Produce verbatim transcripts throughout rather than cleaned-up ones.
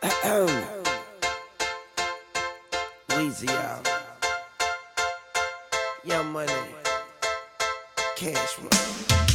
Weezy out. Young Money. Cash Money.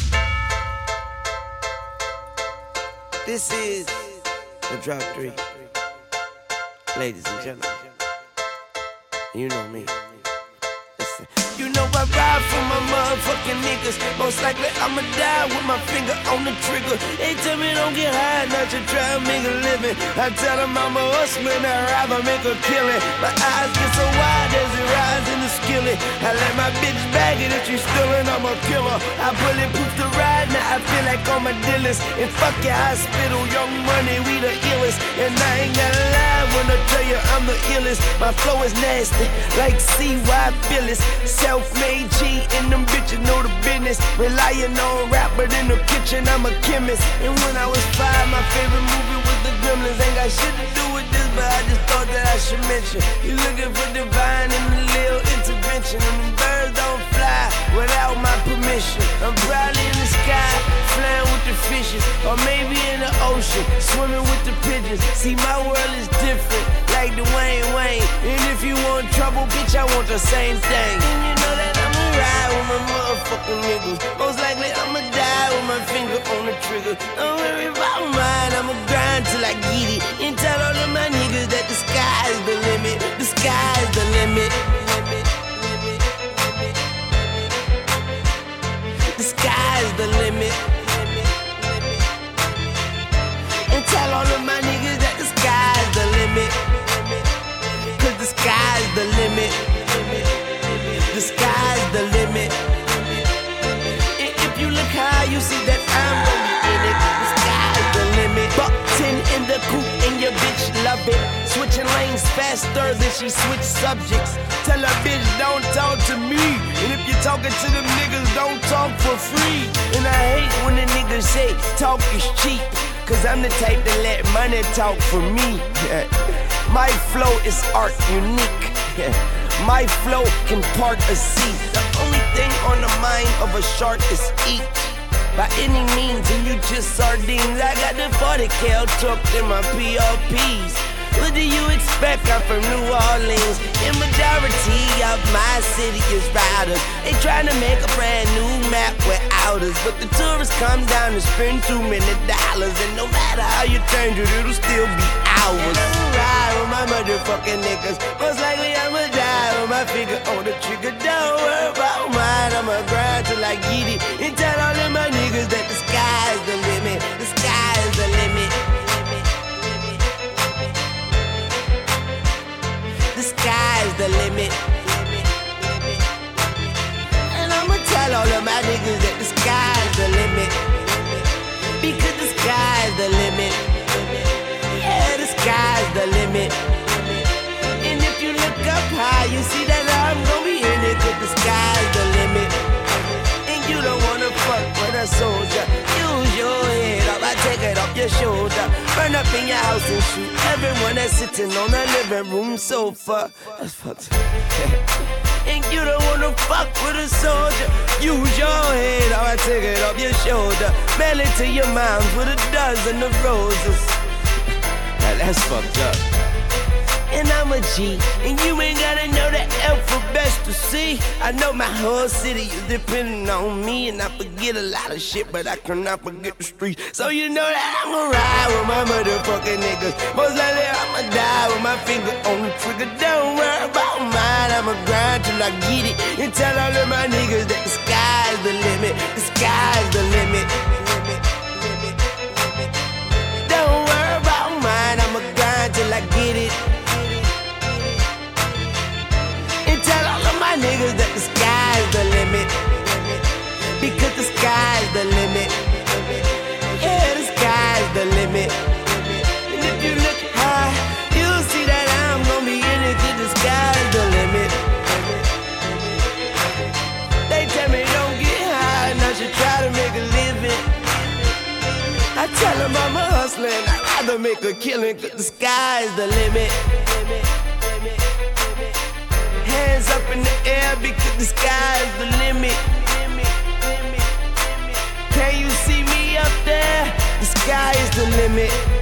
This is the Drop Three. Ladies and gentlemen, you know me. Listen. You know I ride for my motherfucking niggas. Most likely I'ma die with my finger on the trigger. They tell me don't get high, not to try and make a living. I tell them I'm a hustler, I'd rather make a killing. My eyes get so wide as it rides in the skillet. I let my bitch bag it if she's stealing, I'm a killer. I bulletproof the ride, now I feel like on my dealers. And fuck your hospital, Young Money, we the illest. And I ain't gonna lie when I tell you I'm the illest. My flow is nasty, like C Y Phyllis. Self-made G and them bitches know the business. Relying on rap, but in the kitchen I'm a chemist. And when I was five, my favorite movie was The Gremlins. Ain't got shit to do with this, but I just thought that I should mention. You looking for divine and a little intervention. And the birds don't fly without my permission. I'm probably in the sky, flying with the fishes. Or maybe in the ocean, swimming with the pigeons. See, my world is different, like Dwayne Wayne. And if you want trouble, bitch, I want the same thing. And you know that I'ma ride with my motherfucking niggas. Most likely I'ma die with my finger on the trigger. Don't worry about mine, I'ma grind till I get it. And tell all of my niggas that the sky's the limit. The sky's the limit. The sky's the limit. And tell all of my niggas that the sky's the limit. Cause the sky's the limit. The sky's the limit. And if you look high, you see that I'm gonna be in it. The sky's the limit. Buck ten in the coupe and your bitch love it. Switching lanes faster than she switch subjects. Tell her bitch don't talk to me. And if you're talking to them niggas, don't talk for free. And I hate when the niggas say talk is cheap. Cause I'm the type to let money talk for me. My flow is art unique. My flow can part a sea. The only thing on the mind of a shark is eat. By any means, and you just sardines. I got the forty cal tucked in my P R Ps. What do you expect? I'm from New Orleans. And majority of my city is riders. They trying to make a brand new map without us. But the tourists come down and spend too many dollars. And no matter how you change it, it'll still be ours. And I'ma ride with my motherfucking niggas. Most likely I'ma die with my finger on the trigger. Don't worry about mine, I'ma grind till I get it. And tell all of my niggas that the sky's the limit. The sky's the limit. The sky's the limit. And I'ma tell all of my niggas that the sky's the limit. Because the sky's the limit. Yeah, the sky's the limit. And if you look up high, you see that I'm gonna be in it. Cause the sky's the limit. And you don't wanna fuck with a soldier. Use your head up, I take it off your shoulder. Burn up in your house and shoot everyone that's sitting on the living room sofa. That's fucked up. And you don't wanna fuck with a soldier. Use your head up, I take it off your shoulder. Mail it to your moms with a dozen of roses. Now that's fucked up. And I'm a G, and you ain't gotta know the alphabet to see. I know my whole city is depending on me, and I forget a lot of shit, but I cannot forget the streets. So you know that I'ma ride with my motherfucking niggas. Most likely I'ma die with my finger on the trigger. Don't worry about mine, I'ma grind till I get it. And tell all of my niggas that the sky's the limit. The sky's the limit. Don't worry about mine, I'ma grind till I get it. Niggas that the sky's the limit. Because the sky's the limit. Yeah, the sky's the limit. And if you look high, you'll see that I'm gonna be in it. Cause the sky's the limit. They tell me don't get high, and I should try to make a living. I tell them I'm a hustler and I'd rather make a killing. Cause the sky's the limit. Hands up in the air because the sky's the limit. Can you see me up there? The sky is the limit.